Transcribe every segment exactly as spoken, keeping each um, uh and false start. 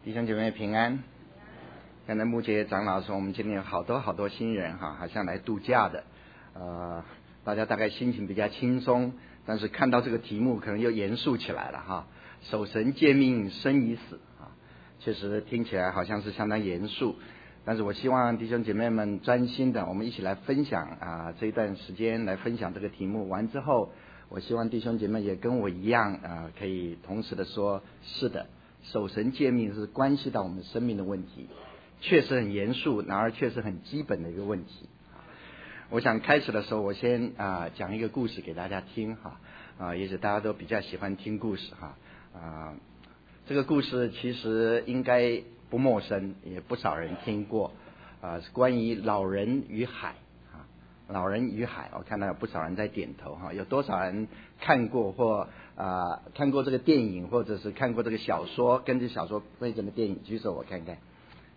弟兄姐妹平安。刚才木杰长老说，我们今天有好多好多新人哈，好像来度假的，呃，大家大概心情比较轻松，但是看到这个题目，可能又严肃起来了哈。守神诫命，生与死啊，确实听起来好像是相当严肃。但是我希望弟兄姐妹们专心的，我们一起来分享啊，这一段时间来分享这个题目。完之后，我希望弟兄姐妹也跟我一样啊，可以同时的说，是的。守神诫命是关系到我们生命的问题，确实很严肃，然而确实很基本的一个问题。我想开始的时候，我先啊讲一个故事给大家听哈啊，也许大家都比较喜欢听故事哈啊。这个故事其实应该不陌生，也不少人听过啊，是关于老人与海啊，老人与海。我看到有不少人在点头哈，有多少人看过或啊、呃，看过这个电影，或者是看过这个小说，跟这小说配成的电影，举手我看看。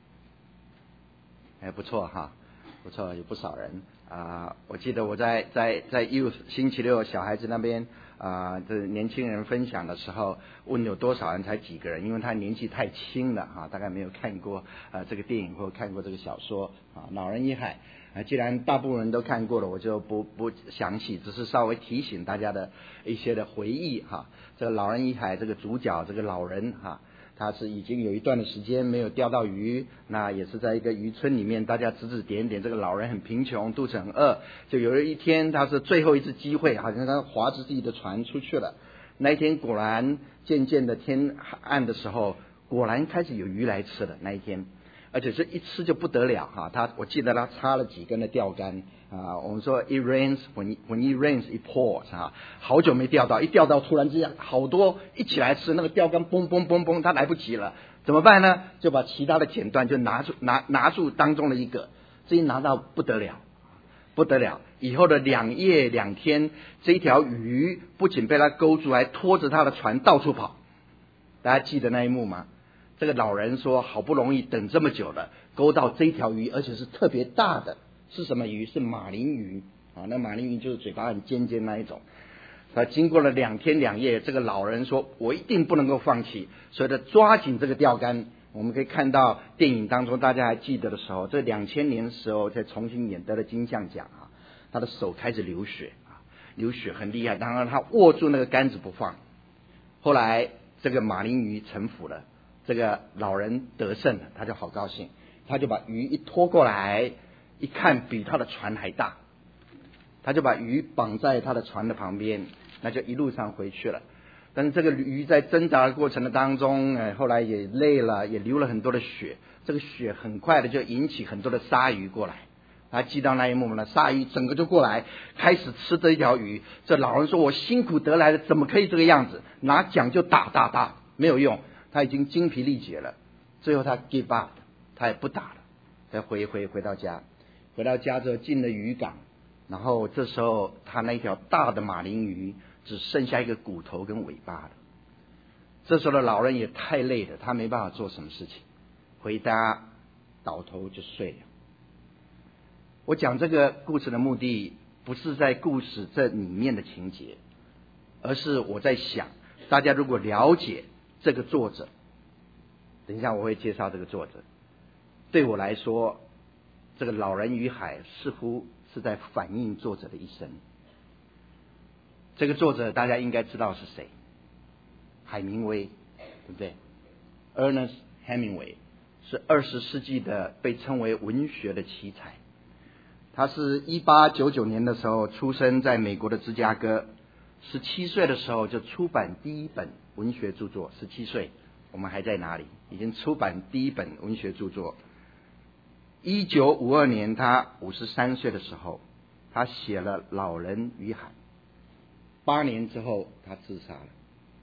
还不错哈，不错，有不少人啊、呃。我记得我在在在 Youth 星期六小孩子那边啊，这、呃、年轻人分享的时候，问有多少人，才几个人，因为他年纪太轻了哈，大概没有看过啊、呃、这个电影或看过这个小说啊。老人与海啊，既然大部分人都看过了，我就不不详细，只是稍微提醒大家的一些的回忆哈。这个老人与海这个主角这个老人哈，他是已经有一段的时间没有钓到鱼，那也是在一个渔村里面，大家指指点点，这个老人很贫穷，肚子很饿，就有一天他是最后一次机会，好像他划着自己的船出去了。那一天果然渐渐的天暗的时候，果然开始有鱼来吃了那一天。而且是一吃就不得了哈，他我记得他插了几根的钓竿啊，我们说 it rains when when it rains it pours 哈，好久没钓到，一钓到突然之间好多一起来吃，那个钓竿嘣嘣嘣嘣，他来不及了，怎么办呢？就把其他的剪断，就拿住拿拿住当中的一个，这一拿到不得了，不得了，以后的两夜两天，这一条鱼不仅被他勾住，还拖着他的船到处跑，大家记得那一幕吗？这个老人说，好不容易等这么久了，勾到这条鱼，而且是特别大的，是什么鱼？是马林鱼啊！那马林鱼就是嘴巴很尖尖那一种。他经过了两天两夜，这个老人说，我一定不能够放弃，所以他抓紧这个钓竿。我们可以看到电影当中，大家还记得的时候，这两千年的时候再重新演得了金像奖啊，他的手开始流血啊，流血很厉害，当然他握住那个杆子不放。后来这个马林鱼臣服了。这个老人得胜了，他就好高兴，他就把鱼一拖过来，一看比他的船还大，他就把鱼绑在他的船的旁边，那就一路上回去了。但是这个鱼在挣扎的过程的当中，呃，后来也累了，也流了很多的血，这个血很快的就引起很多的鲨鱼过来。他记到那一幕呢，鲨鱼整个就过来，开始吃这一条鱼。这老人说：“我辛苦得来的，怎么可以这个样子？拿桨就打打打，没有用。”他已经精疲力竭了，最后他 give up， 他也不打了，再回回回到家，回到家之后进了渔港，然后这时候他那条大的马林鱼只剩下一个骨头跟尾巴了。这时候的老人也太累了，他没办法做什么事情，回家倒头就睡了。我讲这个故事的目的不是在故事这里面的情节，而是我在想，大家如果了解这个作者，等一下我会介绍这个作者。对我来说，这个老人与海似乎是在反映作者的一生。这个作者大家应该知道是谁，海明威，对不对？ Ernest Hemingway 是二十世纪的被称为文学的奇才。他是一八九九年的时候出生在美国的芝加哥，十七岁的时候就出版第一本文学著作。十七岁，我们还在哪里？已经出版第一本文学著作。一九五二年，他五十三岁的时候，他写了《老人与海》。八年之后，他自杀了。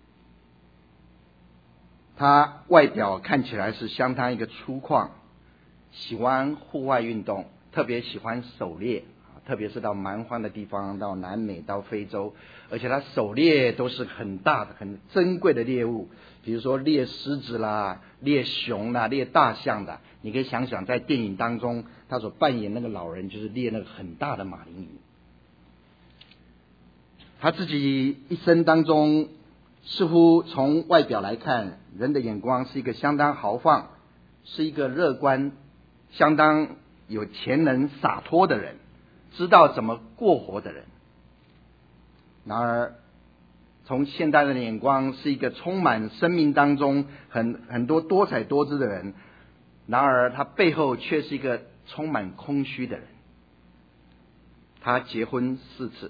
他外表看起来是相当一个粗犷，喜欢户外运动，特别喜欢狩猎，特别是到蛮荒的地方，到南美，到非洲，而且他狩猎都是很大的、很珍贵的猎物，比如说猎狮子啦、猎熊啦、猎大象的。你可以想想，在电影当中，他所扮演那个老人就是猎那个很大的马林鱼。他自己一生当中似乎从外表来看，人的眼光是一个相当豪放，是一个乐观、相当有潜能、洒脱的人，知道怎么过活的人。然而从现代人的眼光，是一个充满生命当中很很多多彩多姿的人，然而他背后却是一个充满空虚的人。他结婚四次，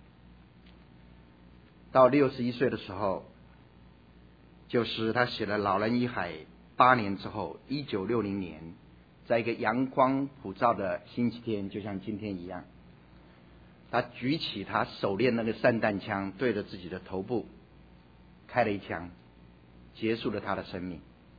到六十一岁的时候，就是他写了《老人与海》八年之后，一九六零年，在一个阳光普照的星期天，就像今天一样，他举起他手链那个散弹枪，对着自己的头部开了一枪，结束了他的生命。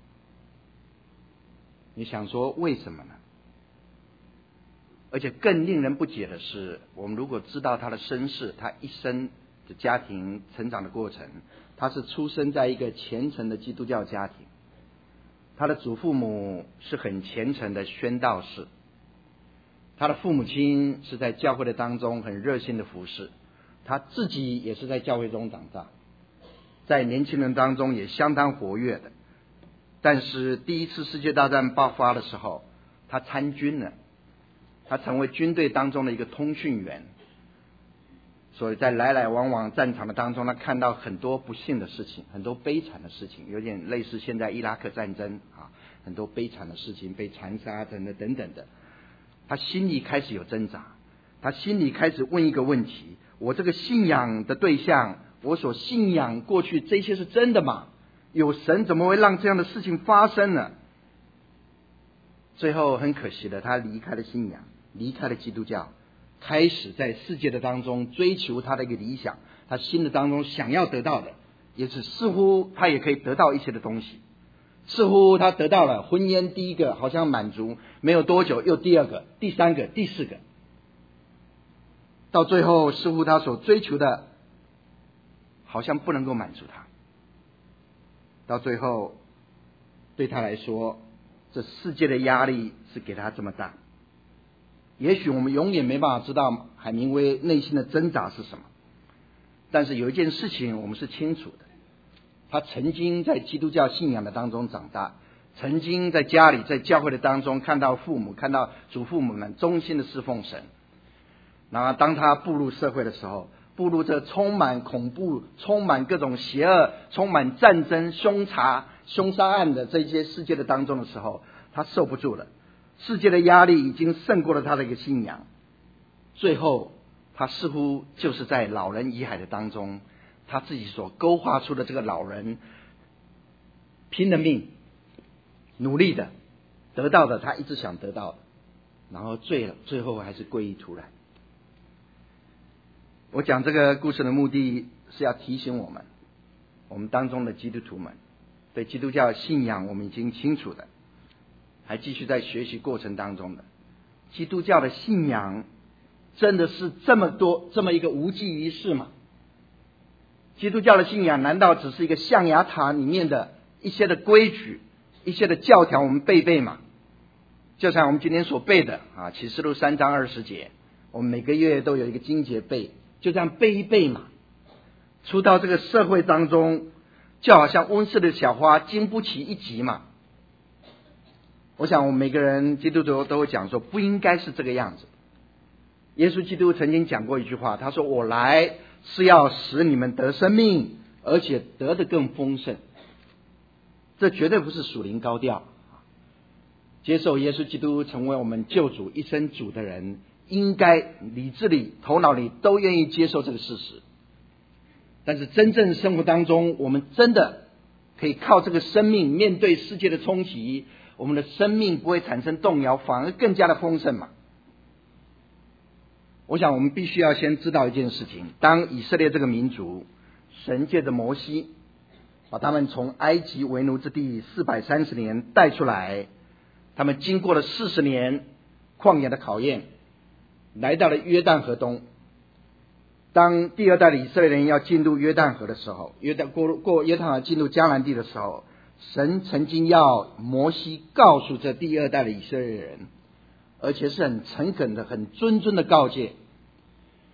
你想说为什么呢？而且更令人不解的是，我们如果知道他的身世，他一生的家庭成长的过程，他是出生在一个虔诚的基督教家庭，他的祖父母是很虔诚的宣道士，他的父母亲是在教会的当中很热心的服侍，他自己也是在教会中长大，在年轻人当中也相当活跃的。但是第一次世界大战爆发的时候，他参军了，他成为军队当中的一个通讯员，所以在来来往往战场的当中，他看到很多不幸的事情，很多悲惨的事情，有点类似现在伊拉克战争啊，很多悲惨的事情，被残杀等等等等的。他心里开始有挣扎，他心里开始问一个问题：我这个信仰的对象，我所信仰过去这些是真的吗？有神怎么会让这样的事情发生呢？最后很可惜的，他离开了信仰，离开了基督教，开始在世界的当中追求他的一个理想，他心的当中想要得到的，也是似乎他也可以得到一些的东西。似乎他得到了婚姻，第一个好像满足，没有多久又第二个、第三个、第四个，到最后似乎他所追求的好像不能够满足他。到最后对他来说，这世界的压力是给他这么大。也许我们永远没办法知道海明威内心的挣扎是什么，但是有一件事情我们是清楚的，他曾经在基督教信仰的当中长大，曾经在家里在教会的当中看到父母看到祖父母们忠心的侍奉神。然而当他步入社会的时候，步入这充满恐怖、充满各种邪恶、充满战争、凶杀、凶杀案的这些世界的当中的时候，他受不住了，世界的压力已经胜过了他的一个信仰。最后他似乎就是在老人与海的当中，他自己所勾画出的这个老人拼了命努力的得到的他一直想得到的，然后最最后还是归于突然。我讲这个故事的目的是要提醒我们，我们当中的基督徒们对基督教信仰我们已经清楚的，还继续在学习过程当中的，基督教的信仰真的是这么多这么一个无济于事吗？基督教的信仰难道只是一个象牙塔里面的一些的规矩、一些的教条我们背背吗？就像我们今天所背的啊，启示录三章二十节，我们每个月都有一个经节背，就这样背一背嘛。出到这个社会当中，就好像温室的小花，经不起一击嘛。我想我们每个人基督徒都会讲说，不应该是这个样子。耶稣基督曾经讲过一句话，他说：“我来是要使你们得生命，而且得得更丰盛。”这绝对不是属灵高调。接受耶稣基督成为我们救主一生主的人，应该理智里头脑里都愿意接受这个事实。但是真正生活当中，我们真的可以靠这个生命面对世界的冲击，我们的生命不会产生动摇，反而更加的丰盛嘛。我想我们必须要先知道一件事情，当以色列这个民族，神借着摩西把他们从埃及为奴之地四百三十年带出来，他们经过了四十年旷野的考验，来到了约旦河东。当第二代的以色列人要进入约旦河的时候，约旦过过约旦河进入迦南地的时候，神曾经要摩西告诉这第二代的以色列人，而且是很诚恳的、很谆谆的告诫，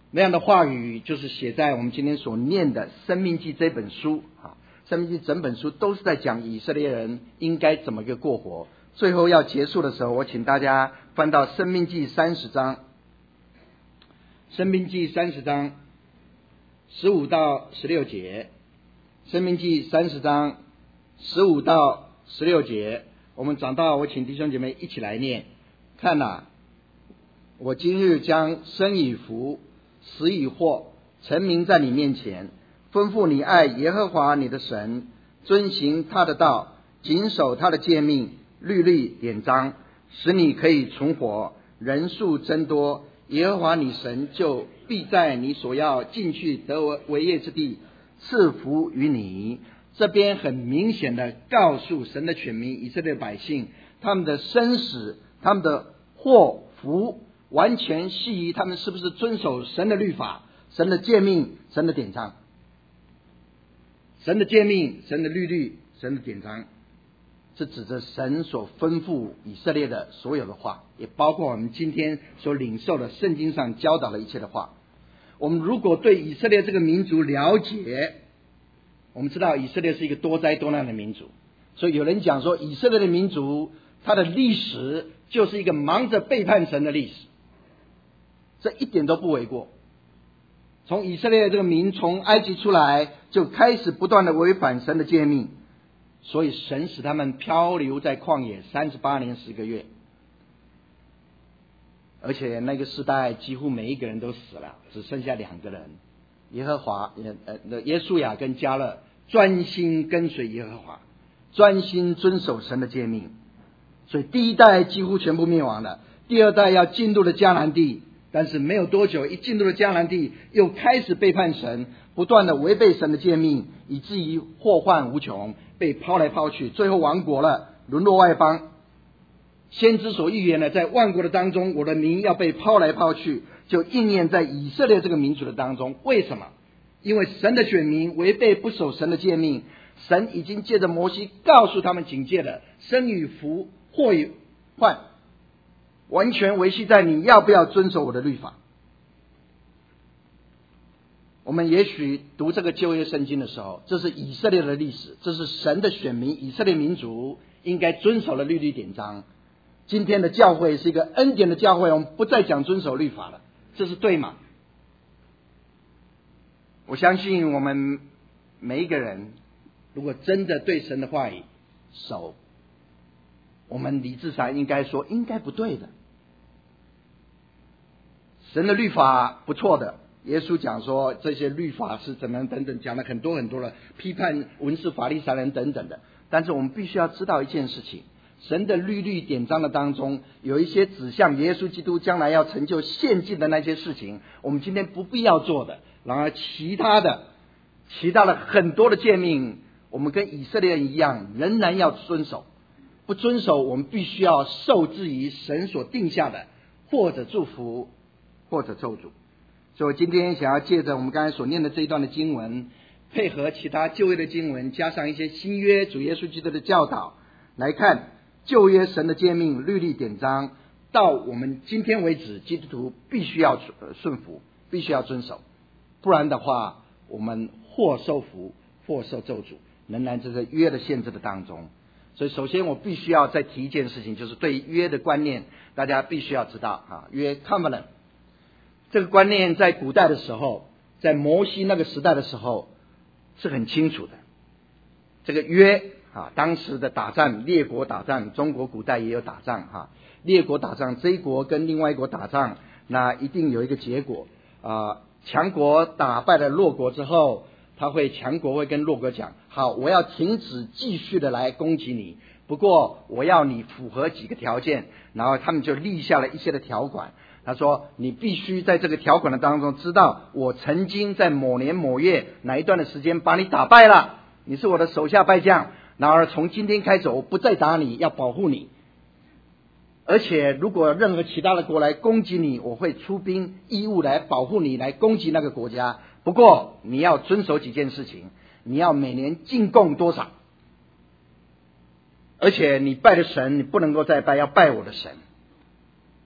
那样的话语就是写在我们今天所念的《申命记》这本书啊，《申命记》整本书都是在讲以色列人应该怎么个过活。最后要结束的时候，我请大家翻到《申命记》三十章，《申命记》三十章十五到十六节，《申命记》三十章十五到十六节，我们讲到，我请弟兄姐妹一起来念。看哪、啊，我今日将生与福、死与祸陈明在你面前，吩咐你爱耶和华你的神，遵行他的道，谨守他的诫命、律例、典章，使你可以存活，人数增多。耶和华你神就必在你所要进去得为业之地赐福于你。这边很明显的告诉神的选民以色列百姓，他们的生死、他们的祸福，完全系于他们是不是遵守神的律法、神的诫命、神的典章。神的诫命、神的律律、神的典章，是指着神所吩咐以色列的所有的话，也包括我们今天所领受的圣经上教导的一切的话。我们如果对以色列这个民族了解，我们知道以色列是一个多灾多难的民族，所以有人讲说以色列的民族它的历史就是一个忙着背叛神的历史，这一点都不为过。从以色列这个民从埃及出来就开始不断的违反神的诫命，所以神使他们漂流在旷野三十八年十个月，而且那个时代几乎每一个人都死了，只剩下两个人，耶和华呃耶稣亚跟迦勒专心跟随耶和华，专心遵守神的诫命，所以第一代几乎全部灭亡了。第二代要进入了迦南地，但是没有多久，一进入了迦南地又开始背叛神，不断的违背神的诫命，以至于祸患无穷，被抛来抛去，最后亡国了，沦落外邦。先知所预言的，在万国的当中，我的民要被抛来抛去，就应验在以色列这个民族的当中。为什么？因为神的选民违背不守神的诫命，神已经借着摩西告诉他们警戒了，生与福、祸与患，完全维系在你要不要遵守我的律法。我们也许读这个旧约圣经的时候，这是以色列的历史，这是神的选民以色列民族应该遵守的律例典章。今天的教会是一个恩典的教会，我们不再讲遵守律法了，这是对吗？我相信我们每一个人如果真的对神的话语守，我们理智上应该说应该不对的。神的律法不错的，耶稣讲说这些律法是怎么等等，讲了很多很多的批判文士法利赛人等等的。但是我们必须要知道一件事情，神的律律典章的当中有一些指向耶稣基督将来要成就献祭的那些事情，我们今天不必要做的。然而其他的其他的很多的诫命，我们跟以色列人一样仍然要遵守，不遵守我们必须要受制于神所定下的，或者祝福或者咒诅。所以我今天想要借着我们刚才所念的这一段的经文，配合其他旧约的经文，加上一些新约主耶稣基督的教导来看旧约神的诫命、律例典章，到我们今天为止基督徒必须要顺服，必须要遵守，不然的话我们或受福或受咒诅，仍然这个约的限制的当中。所以首先我必须要再提一件事情，就是对约的观念大家必须要知道啊，约 covenant 这个观念在古代的时候，在摩西那个时代的时候是很清楚的。这个约啊，当时的打仗，列国打仗，中国古代也有打仗哈、啊，列国打仗，这一国跟另外一国打仗，那一定有一个结果啊。强国打败了弱国之后，他会强国会跟弱国讲，好，我要停止继续的来攻击你，不过我要你符合几个条件，然后他们就立下了一些的条款。他说你必须在这个条款的当中知道，我曾经在某年某月哪一段的时间把你打败了，你是我的手下败将，然而从今天开始我不再打你，要保护你，而且如果任何其他的国来攻击你，我会出兵义务来保护你，来攻击那个国家。不过你要遵守几件事情，你要每年进贡多少，而且你拜的神你不能够再拜，要拜我的神。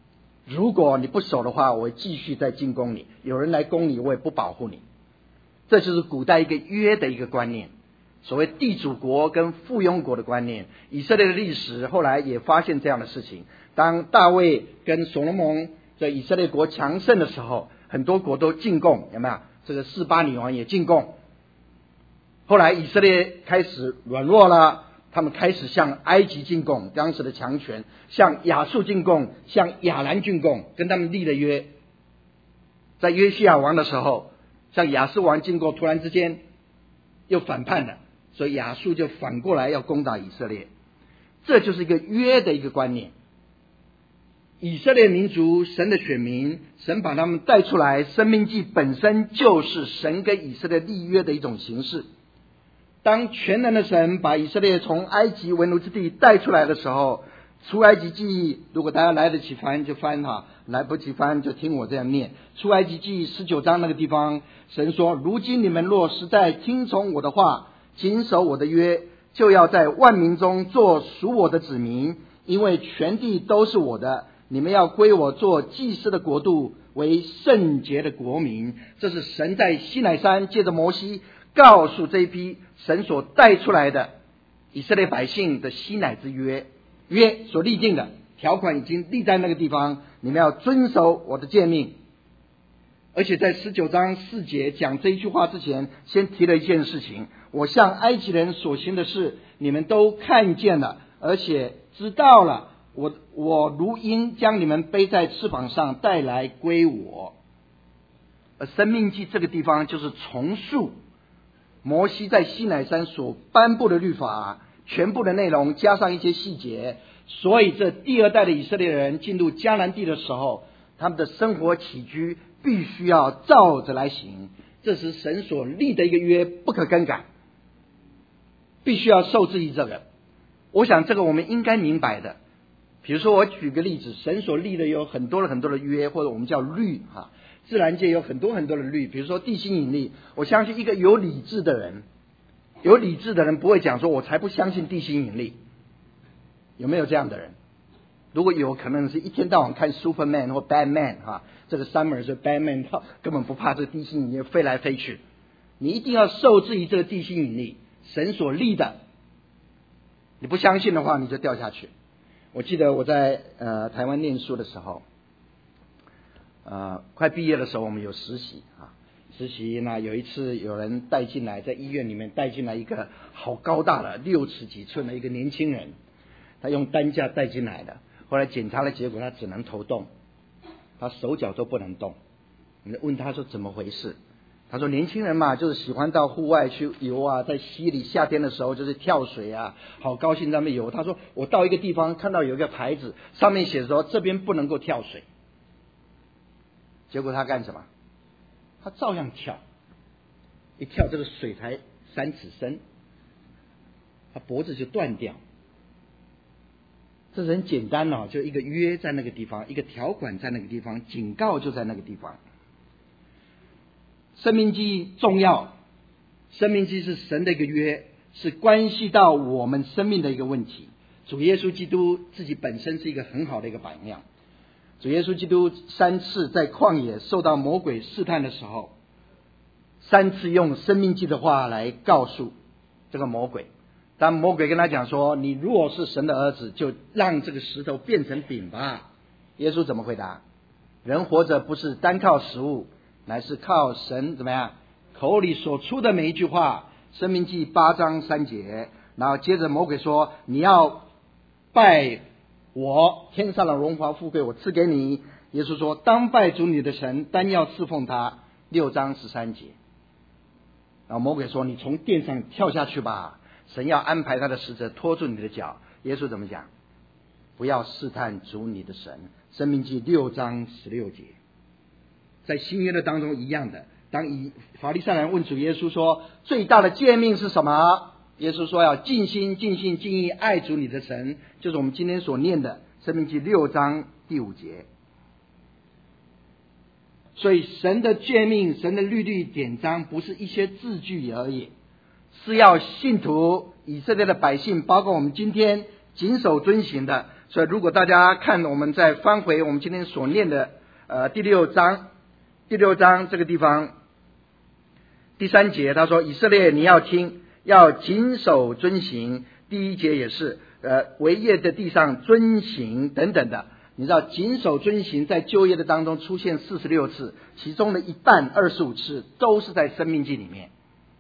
如果你不守的话，我会继续再进攻你，有人来攻你，我也不保护你。这就是古代一个约的一个观念，所谓地主国跟附庸国的观念。以色列的历史后来也发现这样的事情，当大卫跟所罗门在以色列国强盛的时候，很多国都进贡，有没有？这个示巴女王也进贡。后来以色列开始软弱了，他们开始向埃及进贡，当时的强权，向亚述进贡，向亚兰进贡，跟他们立了约。在约西亚王的时候，向亚述王进贡，突然之间又反叛了，所以亚述就反过来要攻打以色列。这就是一个约的一个观念。以色列民族，神的选民，神把他们带出来，申命记本身就是神跟以色列立约的一种形式。当全能的神把以色列从埃及为奴之地带出来的时候，出埃及记，如果大家来得及翻就翻哈，来不及翻就听我这样念。出埃及记十九章那个地方，神说：如今你们若实在听从我的话，谨守我的约，就要在万民中做属我的子民，因为全地都是我的，你们要归我做祭司的国度，为圣洁的国民。这是神在西乃山借着摩西告诉这一批神所带出来的以色列百姓的西乃之约，约所立定的条款已经立在那个地方，你们要遵守我的诫命。而且在十九章四节讲这一句话之前，先提了一件事情：我向埃及人所行的事，你们都看见了，而且知道了。我我如鹰将你们背在翅膀上带来归我。而申命记这个地方就是重述摩西在西乃山所颁布的律法全部的内容，加上一些细节。所以这第二代的以色列人进入迦南地的时候，他们的生活起居必须要照着来行，这是神所立的一个约，不可更改，必须要受制于这个。我想这个我们应该明白的。比如说我举个例子，神所立的有很多的很多的约，或者我们叫律哈。自然界有很多很多的律，比如说地心引力，我相信一个有理智的人，有理智的人不会讲说我才不相信地心引力。有没有这样的人？如果有，可能是一天到晚看 Superman 或 Batman 哈，这个 Summer 是 Batman， 他根本不怕这个地心引力飞来飞去。你一定要受制于这个地心引力，神所立的。你不相信的话，你就掉下去。我记得我在呃台湾念书的时候，呃快毕业的时候，我们有实习啊，实习呢有一次有人带进来，在医院里面带进来一个好高大的六尺几寸的一个年轻人，他用担架带进来的。后来检查的结果，他只能头动，他手脚都不能动。我们问他说怎么回事？他说年轻人嘛，就是喜欢到户外去游啊，在溪里夏天的时候就是跳水啊，好高兴在那边游。他说我到一个地方看到有一个牌子，上面写说这边不能够跳水。结果他干什么？他照样跳，一跳这个水才三尺深，他脖子就断掉。这是很简单哦，就一个约在那个地方，一个条款在那个地方，警告就在那个地方。申命记重要，申命记是神的一个约，是关系到我们生命的一个问题。主耶稣基督自己本身是一个很好的一个榜样。主耶稣基督三次在旷野受到魔鬼试探的时候，三次用申命记的话来告诉这个魔鬼。当魔鬼跟他讲说，你若是神的儿子，就让这个石头变成饼吧。耶稣怎么回答？人活着不是单靠食物，乃是靠神怎么样口里所出的每一句话。申命记八章三节。然后接着魔鬼说，你要拜我，天上的荣华富贵我赐给你。耶稣说，当拜主你的神，单要侍奉他。六章十三节。然后魔鬼说，你从殿上跳下去吧，神要安排他的使者拖住你的脚。耶稣怎么讲？不要试探主你的神。申命记六章十六节。在新约的当中一样的，当以法利赛人问主耶稣说，最大的诫命是什么？耶稣说要尽心尽性尽意爱主你的神，就是我们今天所念的申命记六章第五节。所以神的诫命，神的律律典章不是一些字句而已，是要信徒以色列的百姓，包括我们今天谨守遵行的， 所以如果大家看，我们再翻回我们今天所念的呃第六章，第六章这个地方第三节，他说以色列你要听，要谨守遵行。第一节也是呃为业的地上遵行等等的。你知道谨守遵行在旧约的当中出现四十六次，其中的一半二十五次都是在申命记里面。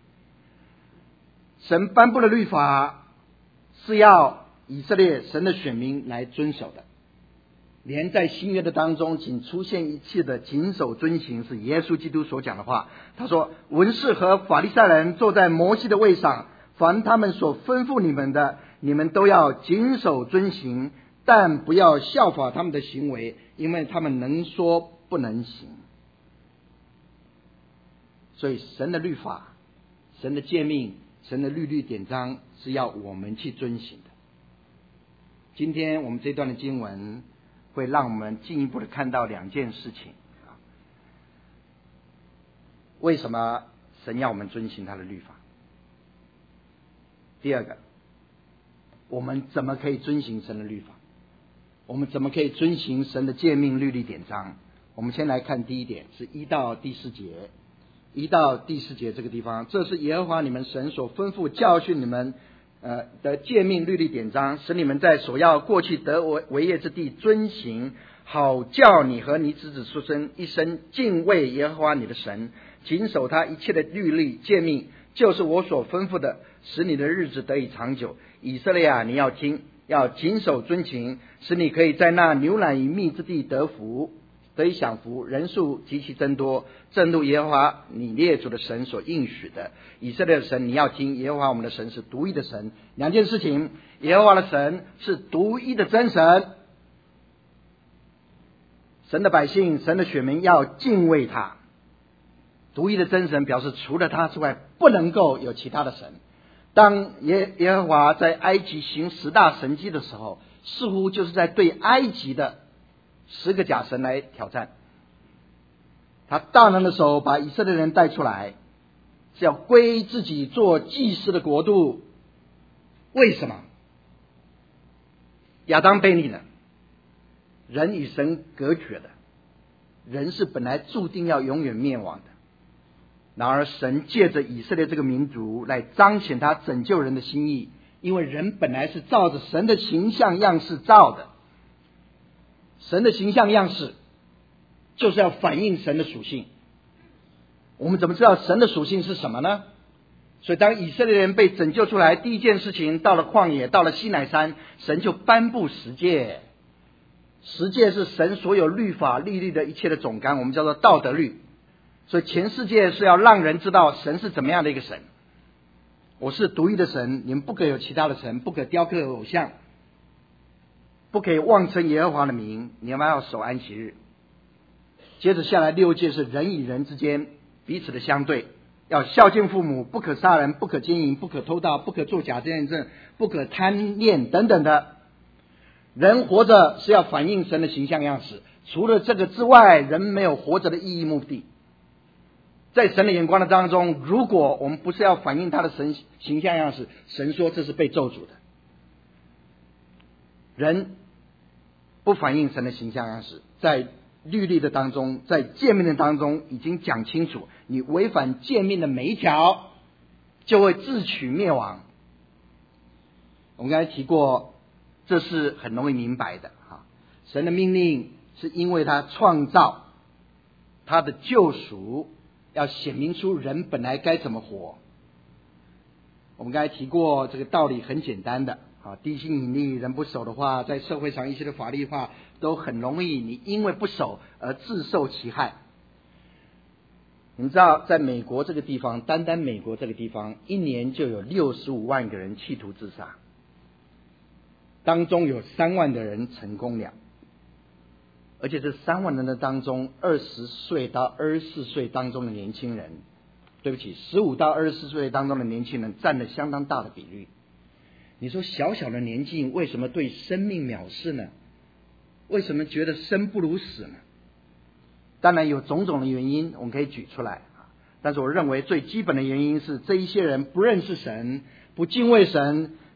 神颁布的律法是要以色列神的选民来遵守的，连在新约的当中仅出现一次的谨守遵行是耶稣基督所讲的话。他说文士和法利赛人坐在摩西的位上，凡他们所吩咐你们的，你们都要谨守遵行，但不要效法他们的行为，因为他们能说不能行。所以神的律法，神的诫命，神的律律典章是要我们去遵行的。今天我们这段的经文会让我们进一步的看到两件事情。为什么神要我们遵行他的律法？第二个，我们怎么可以遵行神的律法？我们怎么可以遵行神的诫命律例典章？我们先来看第一点，是一到第四节。一到第四节这个地方，这是耶和华你们神所吩咐教训你们呃的诫命律例典章，使你们在所要过去得为为业之地遵行，好叫你和你子子孙孙一生敬畏耶和华你的神，谨守他一切的律例诫命，就是我所吩咐的，使你的日子得以长久。以色列啊，你要听，要谨守遵行，使你可以在那牛奶与蜜之地得福，得以享福，人数极其增多，正如耶和华你列祖的神所应许的。以色列的神你要听，耶和华我们的神是独一的神。两件事情，耶和华的神是独一的真神，神的百姓，神的选民要敬畏他。独一的真神表示除了他之外不能够有其他的神。当耶耶和华在埃及行十大神迹的时候，似乎就是在对埃及的十个假神来挑战。他大能的手把以色列人带出来，是要归自己做祭司的国度。为什么？亚当悖逆了，人与神隔绝的，人是本来注定要永远灭亡的。然而神借着以色列这个民族来彰显他拯救人的心意，因为人本来是照着神的形象样式造的，神的形象样式就是要反映神的属性。我们怎么知道神的属性是什么呢？所以当以色列人被拯救出来，第一件事情，到了旷野，到了西乃山，神就颁布十诫。十诫是神所有律法律例的一切的总纲，我们叫做道德律。所以前世界是要让人知道神是怎么样的一个神。我是独一的神，你们不可有其他的神，不可雕刻偶像，不可以妄称耶和华的名，你们要守安息日。接着下来六诫是人与人之间彼此的相对，要孝敬父母，不可杀人，不可奸淫，不可偷盗，不可作假见证，不可贪恋等等的。人活着是要反映神的形象样式，除了这个之外，人没有活着的意义目的。在神的眼光的当中，如果我们不是要反映他的神形象样式，神说这是被咒诅的。人不反映神的形象样式，在律例的当中，在诫命的当中已经讲清楚，你违反诫命的每一条就会自取灭亡。我们刚才提过，这是很容易明白的。神的命令是因为他创造，他的救赎要显明出人本来该怎么活。我们刚才提过这个道理很简单的，啊，地心引力人不守的话，在社会上一些的法律化都很容易，你因为不守而自受其害。你知道在美国这个地方，单单美国这个地方一年就有六十五万个人企图自杀，当中有三万的人成功了。而且这三万人的当中，二十岁到二十四岁当中的年轻人，对不起，十五到二十四岁当中的年轻人占了相当大的比率。你说小小的年纪为什么对生命藐视呢？为什么觉得生不如死呢？当然有种种的原因，我们可以举出来，但是我认为最基本的原因是这一些人不认识神，不敬畏神，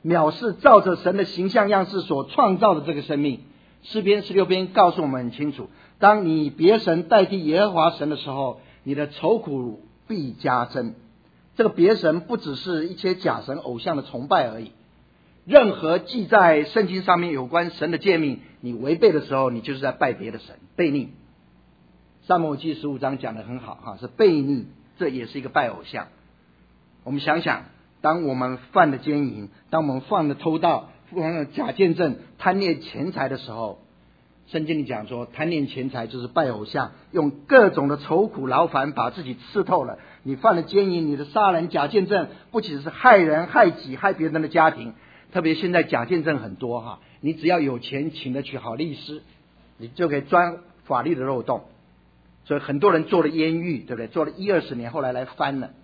藐视照着神的形象样式所创造的这个生命。诗篇十六篇告诉我们很清楚，当你以别神代替耶和华神的时候，你的愁苦必加增。这个别神不只是一些假神偶像的崇拜而已，任何记在圣经上面有关神的诫命，你违背的时候，你就是在拜别的神，悖逆。撒母耳记十五章讲得很好哈，是悖逆，这也是一个拜偶像。我们想想，当我们犯了奸淫，当我们犯了偷盗，犯了假见证，贪恋钱财的时候，圣经里讲说，贪恋钱财就是拜偶像，用各种的愁苦劳烦把自己刺透了。你犯了奸淫，你的杀人假见证，不仅是害人害己害别人的家庭，特别现在假见证很多哈，你只要有钱请得起好律师，你就可以钻法律的漏洞。所以很多人做了冤狱，对不对？做了一二十年，后来来翻了。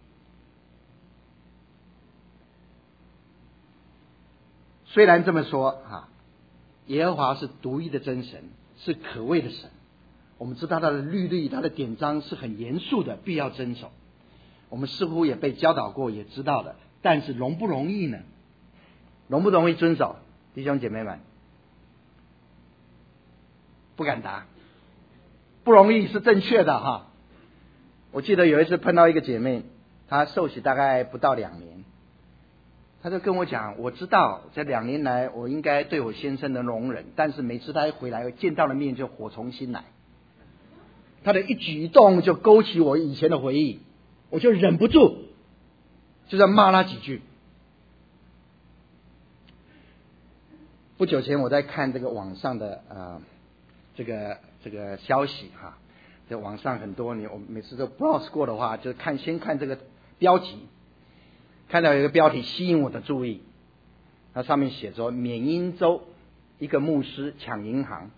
虽然这么说啊，耶和华是独一的真神，是可畏的神。我们知道他的律例、他的典章是很严肃的，必要遵守。我们似乎也被教导过，也知道的，但是容不容易呢？容不容易遵守？弟兄姐妹们，不敢答。不容易是正确的哈。我记得有一次碰到一个姐妹，她受洗大概不到两年，她就跟我讲，我知道这两年来我应该对我先生的容忍，但是每次她一回来见到了面就火从心来，她的一举一动就勾起我以前的回忆，我就忍不住就在骂她几句。不久前我在看这个网上的呃这个这个消息哈，在网上很多，你我每次都 browse 过的话，就看先看这个标题，看到有一个标题吸引我的注意，它上面写着缅因州一个牧师抢银行。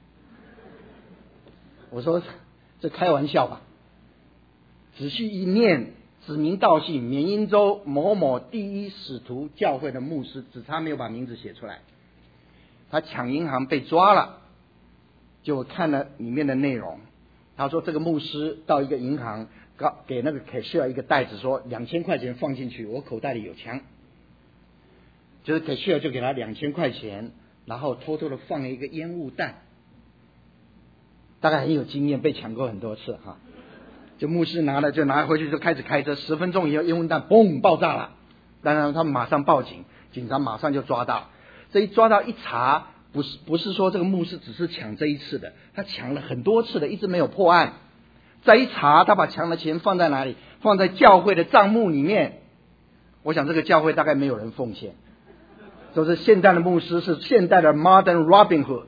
我说这开玩笑吧，仔细一念，指名道姓，缅因州某某第一使徒教会的牧师，只差没有把名字写出来。他抢银行被抓了，就看了里面的内容。他说这个牧师到一个银行，给那个 cashier 一个袋子，说两千块钱放进去，我口袋里有枪。就是 cashier 就给他两千块钱，然后偷偷的放了一个烟雾弹。大概很有经验，被抢过很多次哈。就牧师拿了就拿回去就开始开车，十分钟以后烟雾弹嘣爆炸了，当然他们马上报警，警察马上就抓到。这一抓到一查，不是不是说这个牧师只是抢这一次的，他抢了很多次的，一直没有破案。再一查，他把抢的钱放在哪里？放在教会的账目里面。我想这个教会大概没有人奉献，就是现代的牧师是现代的 modern Robin Hood，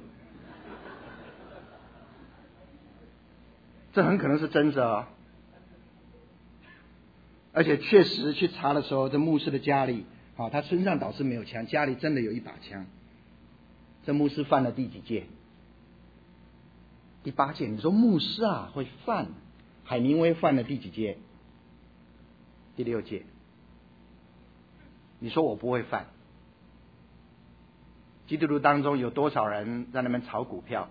这很可能是真的哦。而且确实去查的时候，这牧师的家里啊，他身上倒是没有枪，家里真的有一把枪。这牧师犯了第几戒？第八戒。你说牧师啊会犯？海明威犯了第几戒？第六戒。你说我不会犯？基督徒当中有多少人在那边炒股票的？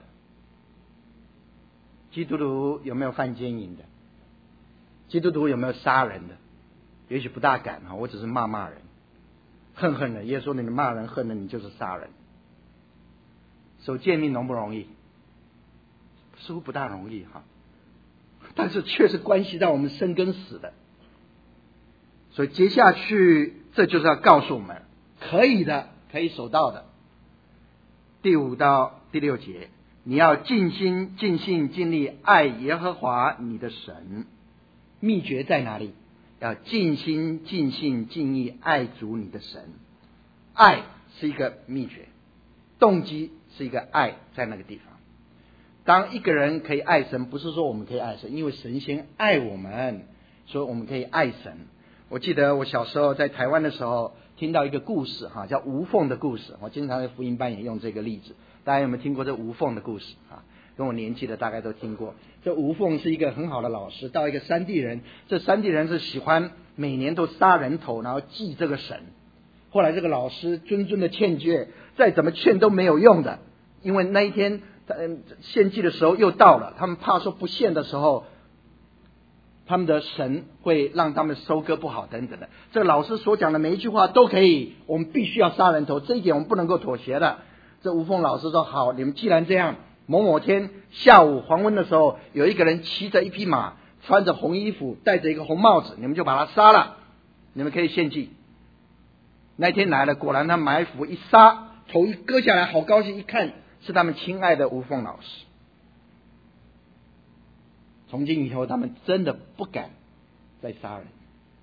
基督徒有没有犯奸淫的？基督徒有没有杀人的？也许不大敢哈，我只是骂骂人。恨恨的，耶稣说你骂人恨了，你就是杀人。守诫命容不容易？似乎不大容易哈，但是确实关系到我们生跟死的。所以接下去这就是要告诉我们，可以的，可以守到的。第五到第六节，你要尽心尽性尽力爱耶和华你的神。秘诀在哪里？要尽心尽性尽意爱主你的神。爱是一个秘诀，动机是一个爱在那个地方。当一个人可以爱神，不是说我们可以爱神，因为神先爱我们，所以我们可以爱神。我记得我小时候在台湾的时候听到一个故事哈，叫吴凤的故事。我经常在福音班也用这个例子。大家有没有听过这吴凤的故事啊？跟我年纪的大概都听过。这吴凤是一个很好的老师，到一个山地人，这山地人是喜欢每年都杀人头，然后祭这个神。后来这个老师谆谆的劝诫，再怎么劝都没有用的，因为那一天献祭的时候又到了，他们怕说不献的时候他们的神会让他们收割不好等等的。这个老师所讲的每一句话都可以，我们必须要杀人头，这一点我们不能够妥协的。这吴凤老师说好，你们既然这样，某某天下午黄昏的时候，有一个人骑着一匹马，穿着红衣服，戴着一个红帽子，你们就把他杀了，你们可以献祭。那天来了，果然他埋伏一杀，头一割下来，好高兴，一看是他们亲爱的吴凤老师。从今以后，他们真的不敢再杀人。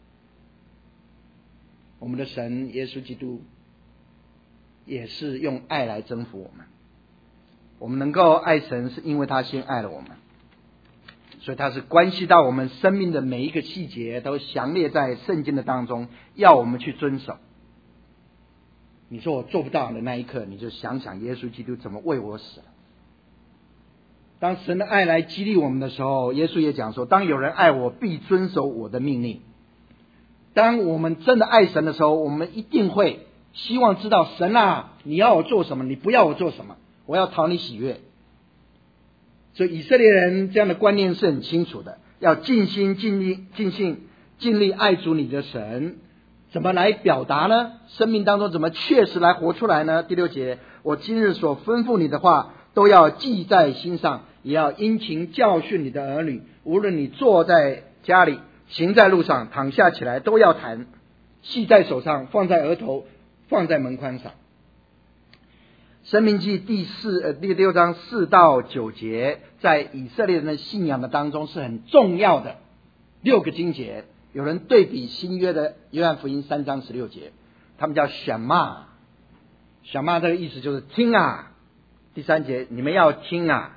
我们的神耶稣基督也是用爱来征服我们。我们能够爱神，是因为他先爱了我们，所以他是关系到我们生命的每一个细节，都详列在圣经的当中，要我们去遵守。你说我做不到的那一刻，你就想想耶稣基督怎么为我死了。当神的爱来激励我们的时候，耶稣也讲说，当有人爱我，必遵守我的命令。当我们真的爱神的时候，我们一定会希望知道，神啊，你要我做什么，你不要我做什么，我要讨你喜悦。所以以色列人这样的观念是很清楚的，要尽心尽力尽心尽力爱主你的神。怎么来表达呢？生命当中怎么确实来活出来呢？第六节，我今日所吩咐你的话，都要记在心上，也要殷勤教训你的儿女，无论你坐在家里，行在路上，躺下起来，都要谈，系在手上，放在额头，放在门框上。申命记第四呃第六章四到九节，在以色列人的信仰的当中是很重要的六个经节。有人对比新约的约翰福音三章十六节，他们叫选骂，选骂这个意思就是听啊。第三节，你们要听啊。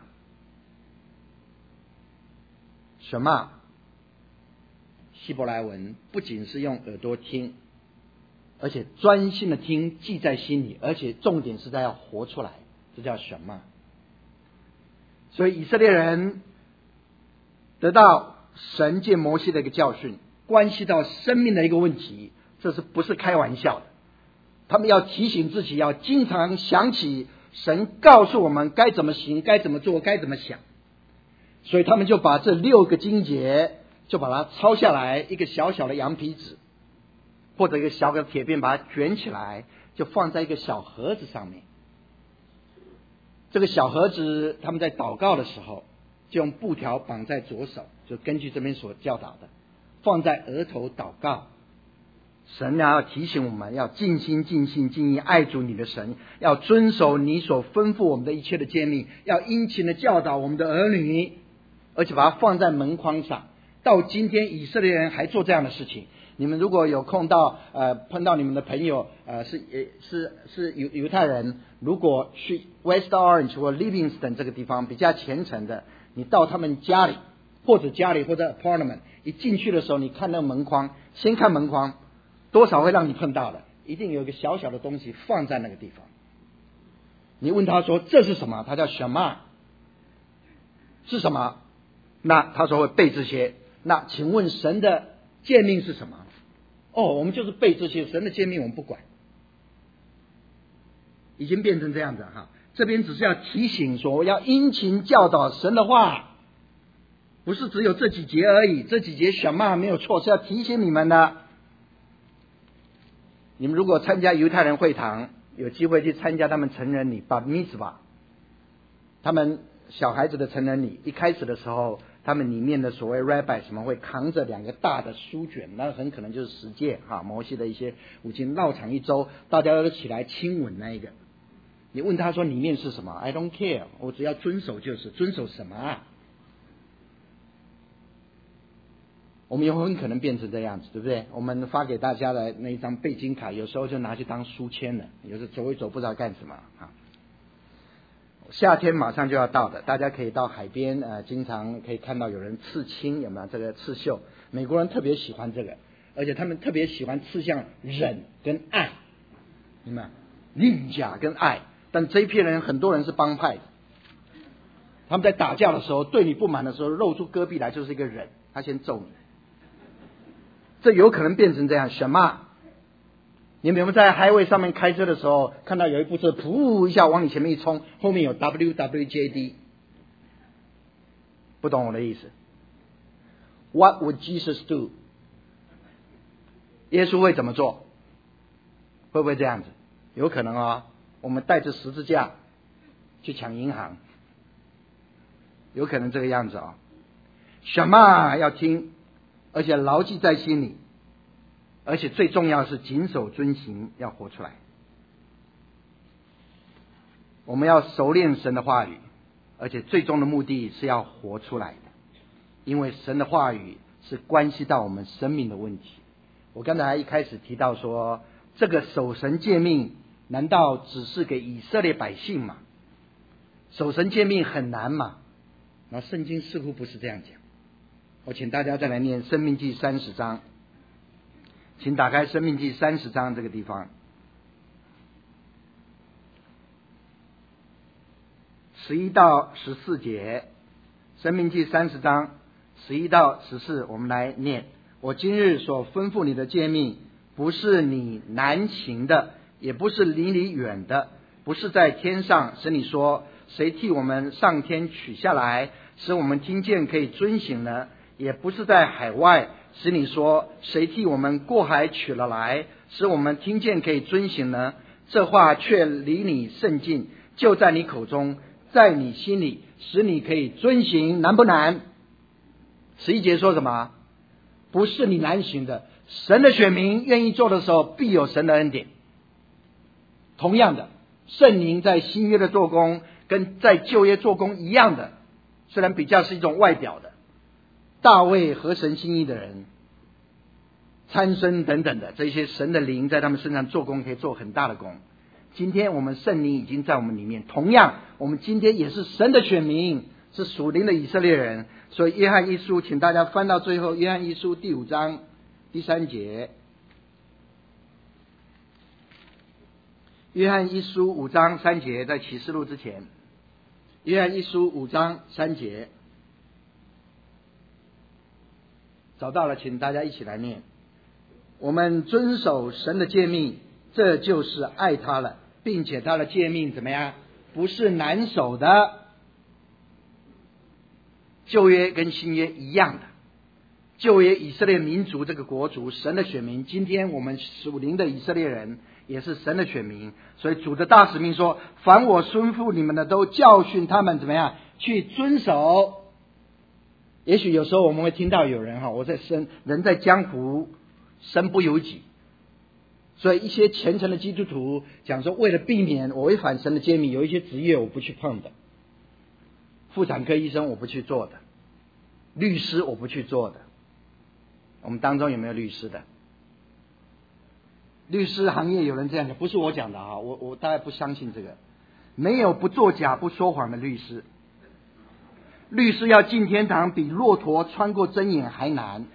选骂希伯来文不仅是用耳朵听，而且专心的听，记在心里，而且重点是在要活出来，这叫选骂。所以以色列人得到神借摩西的一个教训，关系到生命的一个问题，这是不是开玩笑的？他们要提醒自己，要经常想起神告诉我们该怎么行，该怎么做，该怎么想。所以他们就把这六个经节就把它抄下来，一个小小的羊皮纸或者一个小的铁片，把它卷起来，就放在一个小盒子上面。这个小盒子他们在祷告的时候就用布条绑在左手，就根据这边所教导的，放在额头祷告。神要提醒我们要尽心尽性尽意爱主你的神，要遵守你所吩咐我们的一切的诫命，要殷勤的教导我们的儿女，而且把它放在门框上。到今天以色列人还做这样的事情。你们如果有空到呃碰到你们的朋友呃是是是犹犹太人，如果去 West Orange 或 Livingston 这个地方比较虔诚的，你到他们家里或者家里或者 apartment， 一进去的时候，你看那个门框，先看门框，多少会让你碰到的，一定有一个小小的东西放在那个地方。你问他说这是什么，他叫什么？是什么？那他说会背这些。那请问神的诫命是什么？哦，我们就是背这些，神的诫命我们不管。已经变成这样子哈。这边只是要提醒说，要殷勤教导神的话，不是只有这几节而已。这几节选骂没有错，是要提醒你们的。你们如果参加犹太人会堂，有机会去参加他们成人礼 Bar Mitzvah， 他们小孩子的成人礼，一开始的时候，他们里面的所谓 rabbi 什么会扛着两个大的书卷，那很可能就是十诫哈，摩西的一些五经，绕场一周，大家都起来亲吻那一个。你问他说里面是什么 ？I don't care， 我只要遵守就是遵守什么啊？我们也很可能变成这样子，对不对？我们发给大家的那一张背经卡，有时候就拿去当书签了，有时候走一走不知道干什么啊。夏天马上就要到的，大家可以到海边，呃，经常可以看到有人刺青，有没有这个刺绣？美国人特别喜欢这个，而且他们特别喜欢刺向忍跟爱，明白？宁甲跟爱，但这一批人很多人是帮派的，他们在打架的时候，对你不满的时候，露出戈壁来就是一个忍，他先揍你。这有可能变成这样，什么？你们有没有在 highway 上面开车的时候，看到有一部车噗一下往你前面一冲，后面有 W W J D？ 不懂我的意思？ What would Jesus do？ 耶稣会怎么做？会不会这样子？有可能啊、哦，我们带着十字架去抢银行，有可能这个样子啊、哦。什么要听，而且牢记在心里，而且最重要是谨守遵行，要活出来。我们要熟练神的话语，而且最终的目的是要活出来的，因为神的话语是关系到我们生命的问题。我刚才一开始提到说，这个守神诫命难道只是给以色列百姓吗？守神诫命很难吗？那圣经似乎不是这样讲。我请大家再来念申命记三十章，请打开申命记三十章这个地方，十一到十四节，申命记三十章十一到十四，我们来念。我今日所吩咐你的诫命，不是你难行的，也不是离你远的，不是在天上使你说，谁替我们上天取下来，使我们听见可以遵行呢？也不是在海外使你说，谁替我们过海取了来，使我们听见可以遵行呢？这话却离你甚近，就在你口中，在你心里，使你可以遵行，难不难？十一节说什么？不是你难行的，神的选民愿意做的时候，必有神的恩典。同样的，圣灵在新约的做工跟在旧约做工一样的，虽然比较是一种外表的，大卫合神心意的人，参孙等等的这些神的灵在他们身上做工，可以做很大的工。今天我们圣灵已经在我们里面，同样我们今天也是神的选民，是属灵的以色列人。所以约翰一书，请大家翻到最后，约翰一书第五章第三节。约翰一书五章三节，在启示录之前。约翰一书五章三节，找到了，请大家一起来念。我们遵守神的诫命，这就是爱他了，并且他的诫命怎么样？不是难守的。旧约跟新约一样的，旧约以色列民族这个国族，神的选民，今天我们属灵的以色列人也是神的选民。所以主的大使命说，凡我吩咐你们的，都教训他们怎么样去遵守。也许有时候我们会听到有人哈，我在生人在江湖，身不由己，所以一些虔诚的基督徒讲说，为了避免我违反神的诫命，有一些职业我不去碰的。妇产科医生我不去做的，律师我不去做的。我们当中有没有律师的？律师行业有人这样讲，不是我讲的啊，我我大概不相信这个。没有不作假不说谎的律师，律师要进天堂比骆驼穿过针眼还难。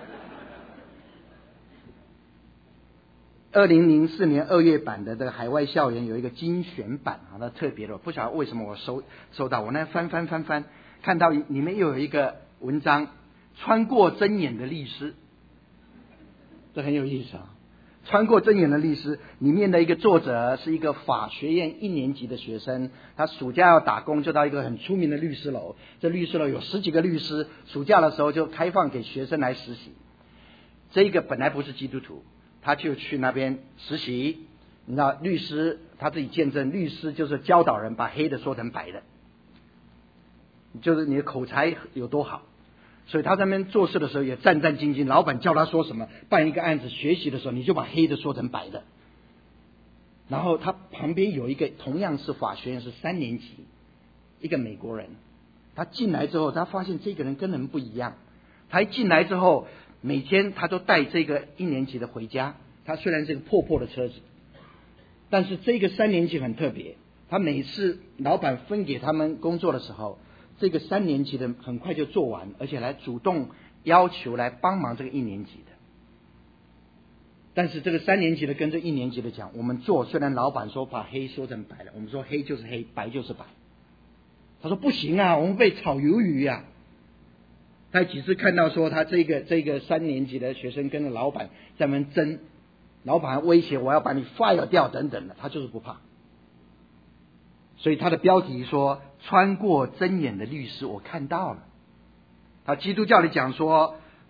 二零零四年二月版的这个海外校园有一个精选版啊，那特别的，不晓得为什么我收收到，我那翻翻翻翻，看到里面又有一个文章，穿过针眼的律师，这很有意思啊。穿过针眼的律师里面的一个作者是一个法学院一年级的学生，他暑假要打工，就到一个很出名的律师楼，这律师楼有十几个律师，暑假的时候就开放给学生来实习。这个本来不是基督徒，他就去那边实习。你知道律师他自己见证，律师就是教导人把黑的说成白的，就是你的口才有多好。所以他在那边做事的时候也战战兢兢，老板叫他说什么，办一个案子学习的时候，你就把黑的说成白的。然后他旁边有一个同样是法学院是三年级，一个美国人，他进来之后，他发现这个人跟人不一样。他一进来之后，每天他都带这个一年级的回家。他虽然是个破破的车子，但是这个三年级很特别。他每次老板分给他们工作的时候，这个三年级的很快就做完，而且来主动要求来帮忙这个一年级的。但是这个三年级的跟这一年级的讲，我们做虽然老板说把黑说成白了，我们说黑就是黑，白就是白。他说不行啊，我们被炒鱿鱼啊。他几次看到说他这个这个三年级的学生跟着老板在那边争，老板还威胁我要把你 fire 掉等等的，他就是不怕。所以他的标题说穿过针眼的律师，我看到了。他基督教里讲说，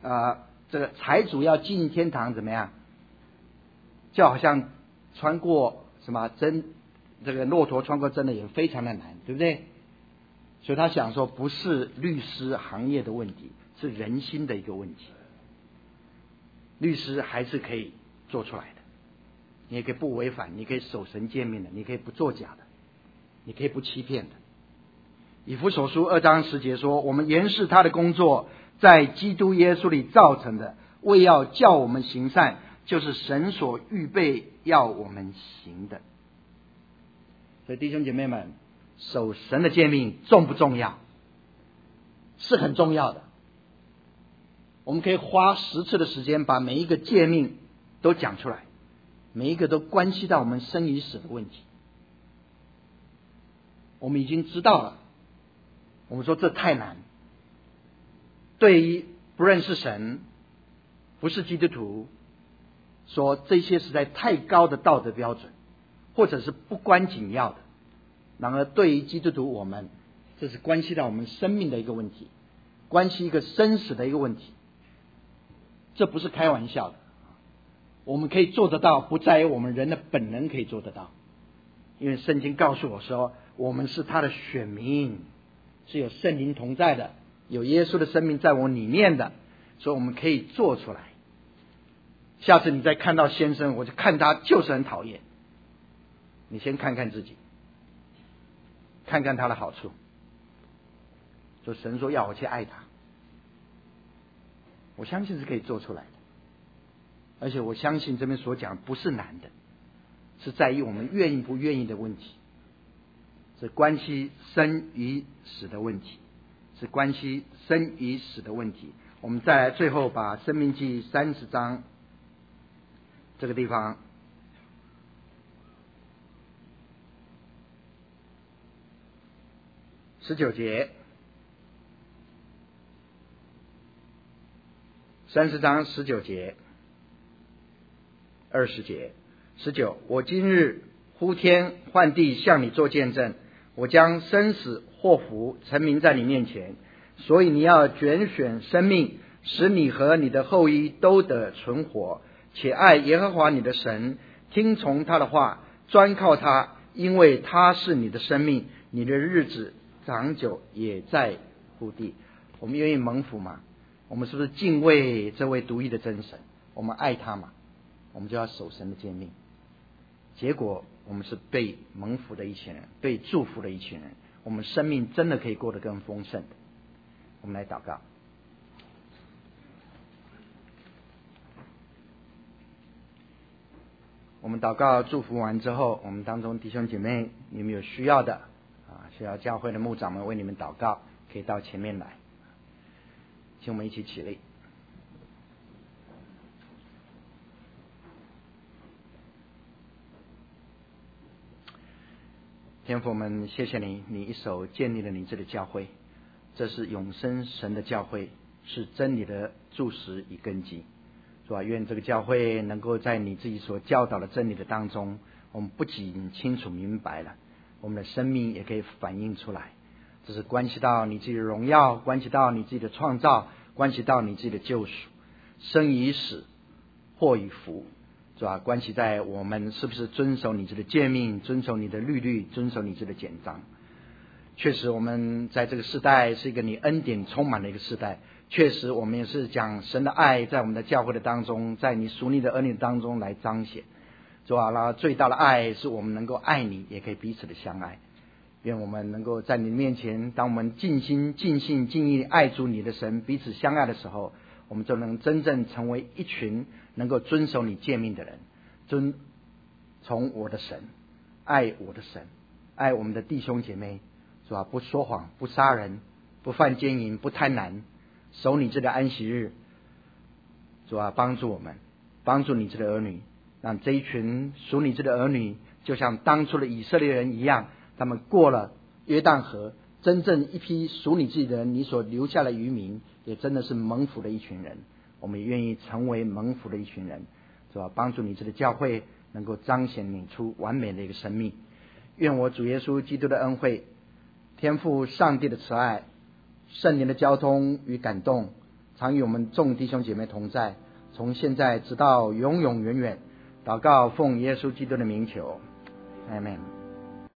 呃，这个财主要进天堂怎么样？就好像穿过什么针，这个骆驼穿过针的也非常的难，对不对？所以他想说，不是律师行业的问题，是人心的一个问题。律师还是可以做出来的，你也可以不违反，你可以守神诫命的，你可以不作假的，你可以不欺骗的。以弗所书二章十节说，我们原是他的工作，在基督耶稣里造成的，为要叫我们行善，就是神所预备要我们行的。所以弟兄姐妹们，守神的诫命重不重要？是很重要的。我们可以花十次的时间把每一个诫命都讲出来，每一个都关系到我们生与死的问题。我们已经知道了，我们说这太难。对于不认识神、不是基督徒，说这些实在太高的道德标准，或者是不关紧要的。然而对于基督徒，我们这是关系到我们生命的一个问题，关系一个生死的一个问题，这不是开玩笑的。我们可以做得到，不在于我们人的本能可以做得到，因为圣经告诉我说，我们是他的选民，是有圣灵同在的，有耶稣的生命在我里面的，所以我们可以做出来。下次你再看到先生，我就看他就是很讨厌，你先看看自己，看看他的好处。就神说要我去爱他，我相信是可以做出来的。而且我相信这边所讲不是难的，是在于我们愿意不愿意的问题，是关系生与死的问题，是关系生与死的问题。我们再来最后把申命记三十章这个地方十九节，三十章十九节、二十节。十九，我今日呼天唤地向你做见证，我将生死祸福陈明在你面前，所以你要拣选生命，使你和你的后裔都得存活，且爱耶和华你的神，听从他的话，专靠他，因为他是你的生命，你的日子长久也在乎地。我们愿意蒙福吗？我们是不是敬畏这位独一的真神？我们爱他嘛，我们就要守神的诫命。结果我们是被蒙福的一群人，被祝福的一群人，我们生命真的可以过得更丰盛的。我们来祷告。我们祷告祝福完之后，我们当中弟兄姐妹，你们有需要的啊，需要教会的牧长们为你们祷告，可以到前面来，请我们一起起立。天父，我们谢谢你，你一手建立了你这里教会，这是永生神的教会，是真理的柱石与根基。主啊，愿这个教会能够在你自己所教导的真理的当中，我们不仅清楚明白了，我们的生命也可以反映出来。这是关系到你自己的荣耀，关系到你自己的创造，关系到你自己的救赎，生与死，祸与福。主啊，关系在我们是不是遵守你这的诫命，遵守你的律律，遵守你这的典章。确实我们在这个时代是一个你恩典充满的一个时代，确实我们也是讲神的爱在我们的教会的当中，在你属你的儿女当中来彰显。主啊，那最大的爱是我们能够爱你，也可以彼此的相爱。愿我们能够在你面前，当我们尽心尽性尽意爱主你的神，彼此相爱的时候，我们就能真正成为一群能够遵守你诫命的人，遵从我的神，爱我的神，爱我们的弟兄姐妹，是吧？不说谎，不杀人，不犯奸淫，不贪婪，守你这个安息日，主啊，帮助我们，帮助你这的儿女，让这一群属你这的儿女，就像当初的以色列人一样，他们过了约旦河，真正一批属你自己的人，你所留下的渔民，也真的是蒙福的一群人。我们也愿意成为蒙福的一群人，是吧？帮助你这个教会能够彰显你出完美的一个生命。愿我主耶稣基督的恩惠，天父上帝的慈爱，圣灵的交通与感动， 常与我们众弟兄姐妹同在，从现在直到永永远远。祷告奉耶稣基督的名求，阿们。